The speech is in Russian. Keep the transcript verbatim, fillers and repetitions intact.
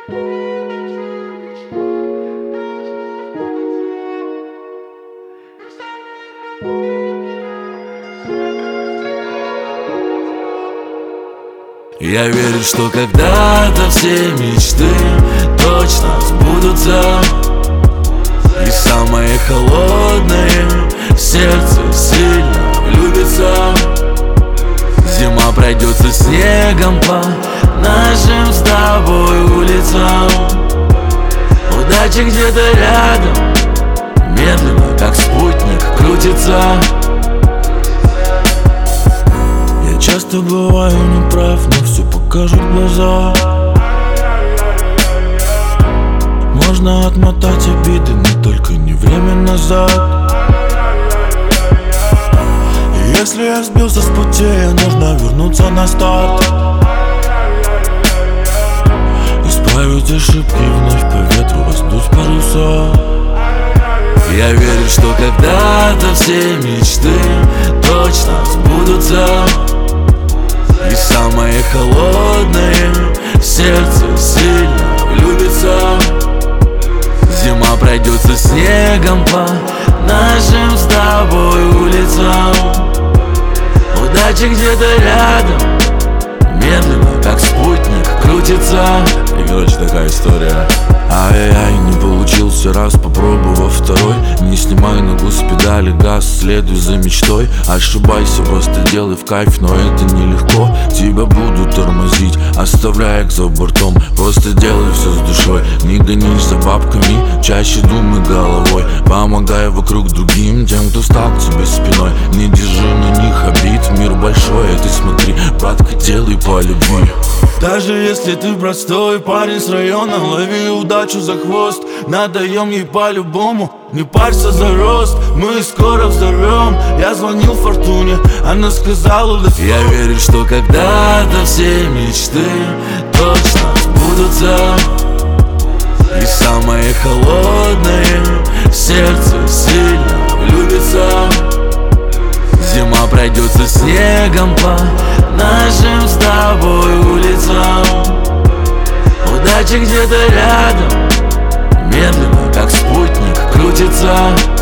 Я верю, что когда-то все мечты точно сбудутся, и самое холодное сердце сильно влюбится. Зима пройдется снегом по нашим с тобой улицам. Удача где-то рядом, медленно, как спутник, крутится. Я часто бываю неправ, но все покажут глаза. Можно отмотать обиды, но только не время назад. И если я сбился с пути, нужно вернуться на старт, исправить ошибки, вновь по ветру раздуть паруса. Я верю, что когда-то все мечты точно сбудутся, и самое холодное сердце сильно влюбится. Зима пройдется снегом по нашим с тобой улицам. Удача где-то рядом, медленно, как спутник, крутится. И короче такая история. Ай-яй-яй, не получился раз, попробовав второй. Не снимай ногу с педали, газ, следуй за мечтой. Ошибайся, просто делай в кайф, но это нелегко. Тебя будут тормозить, оставляя их за бортом. Просто делай все с душой, не гонись за бабками, чаще думай головой. Помогай вокруг другим, тем, кто стал к тебе спиной. Не держи на них обид, мир большой, а ты смотри, братка, делай по любви. Даже если ты простой парень с района, лови удачу за хвост. Надаем ей по-любому, не парься за рост, мы скоро взорвем. Я звонил Фортуне, она сказала да. Я верю, что когда-то все мечты точно сбудутся, и самое холодное сердце сильно влюбится. Зима пройдется снегом по нашим с тобой улицам. Удача где-то рядом, медленно, как спутник, крутится.